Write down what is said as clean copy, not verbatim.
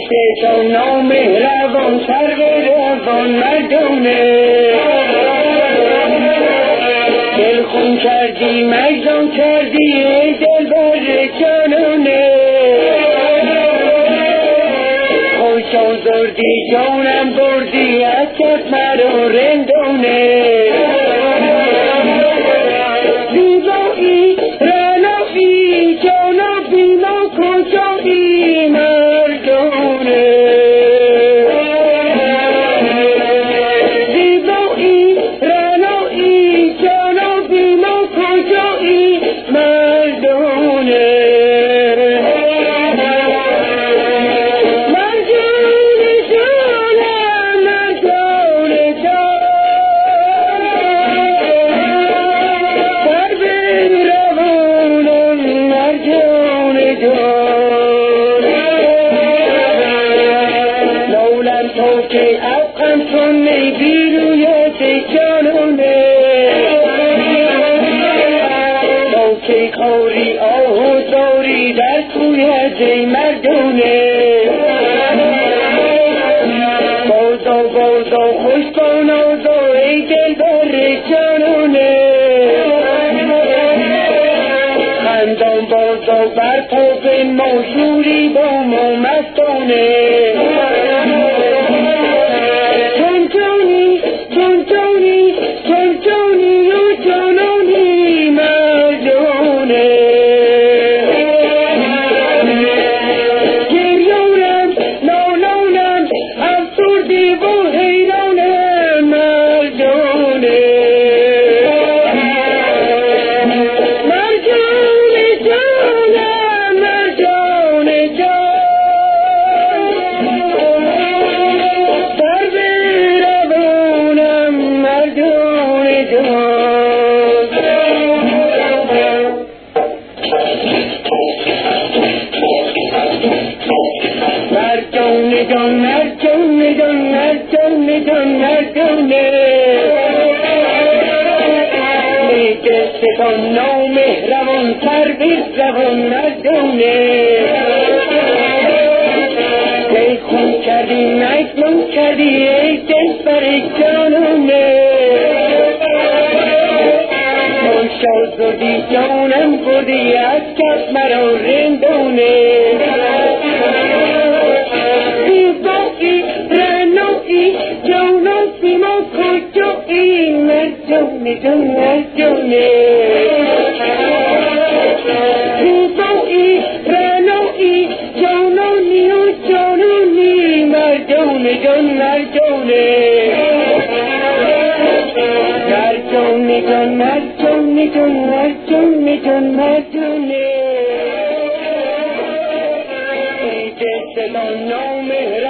تو نامهربان سرو روان مردونه دلخون کردی مجنون کردی ای دلبر جانونه خوش آزردی جانم بردی از کف مرا رندونه زیبایی رعنایی جانبی ما کجایی مردونه زیبایی رعنایی جانبی ما کجایی مردونه خوری آهو داری در توی مردونه بازا خوش بانازا ای دلبر جانونه خندان بازا بر پاپ ما شوری با ما مستانه نامهربان سرو روان مردونه دلخون کردی مجنون کردی ای دلبر جانونه خوش آزردی جانم بردی از کف مرا رندونه زیبایی رعنایی جانبی ما کجایی مردونه مردونه زیبایی رعنایی جانانی و جانانی مردونه جان مردونه مردونه جان مردونه جان مردونه جان مردونه ای دل نامهربان